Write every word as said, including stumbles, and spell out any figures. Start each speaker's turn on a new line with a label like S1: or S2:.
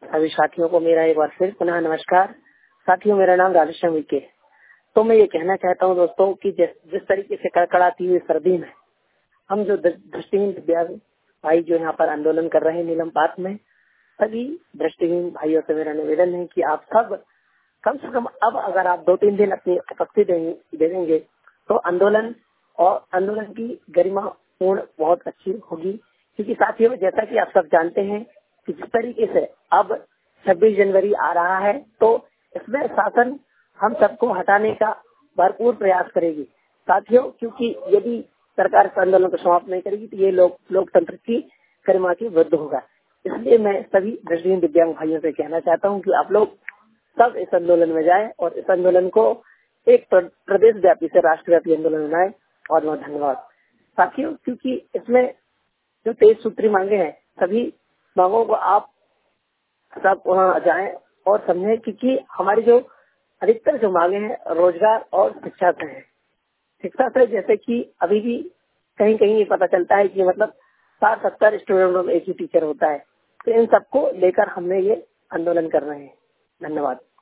S1: सभी साथियों को मेरा एक बार फिर पुनः नमस्कार। साथियों, मेरा नाम राधेश्याम विके। तो मैं ये कहना चाहता हूँ दोस्तों कि जिस जिस तरीके से कड़कड़ाती हुई सर्दी में हम जो दृष्टिहीन दिव्यांग भाई जो यहाँ पर आंदोलन कर रहे हैं नीलम पार्क में, सभी दृष्टिहीन भाइयों से मेरा निवेदन है कि आप सब कम से कम अब अगर आप दो तीन दिन अपनी उपस्थिति दे देंगे तो आंदोलन और आंदोलन की गरिमा पूर्ण बहुत अच्छी होगी। क्योंकि साथियों, जैसा कि आप सब जानते हैं कि जिस तरीके से अब छब्बीस जनवरी आ रहा है तो इसमें शासन हम सबको हटाने का भरपूर प्रयास करेगी साथियों। क्योंकि यदि सरकार इस आंदोलन को समाप्त नहीं करेगी तो ये लोग लोकतंत्र की गरिमा की वृद्ध होगा। इसलिए मैं सभी दृष्टिहीन दिव्यांग भाइयों से कहना चाहता हूँ कि आप लोग सब इस आंदोलन में जाएं और इस आंदोलन को एक प्रदेश व्यापी से राष्ट्रव्यापी आंदोलन बनाए। बहुत बहुत धन्यवाद साथियों। क्योंकि इसमें जो तेईस सूत्री मांगे हैं, सभी मांगों को आप सब वहाँ जाएं और समझें। क्योंकि हमारी जो अधिकतर जो मांगे हैं रोजगार और शिक्षा से है। शिक्षा से जैसे कि अभी भी कहीं कहीं ये पता चलता है कि मतलब साठ सत्तर स्टूडेंटों में एक ही टीचर होता है। तो इन सबको लेकर हमने ये आंदोलन कर रहे हैं। धन्यवाद।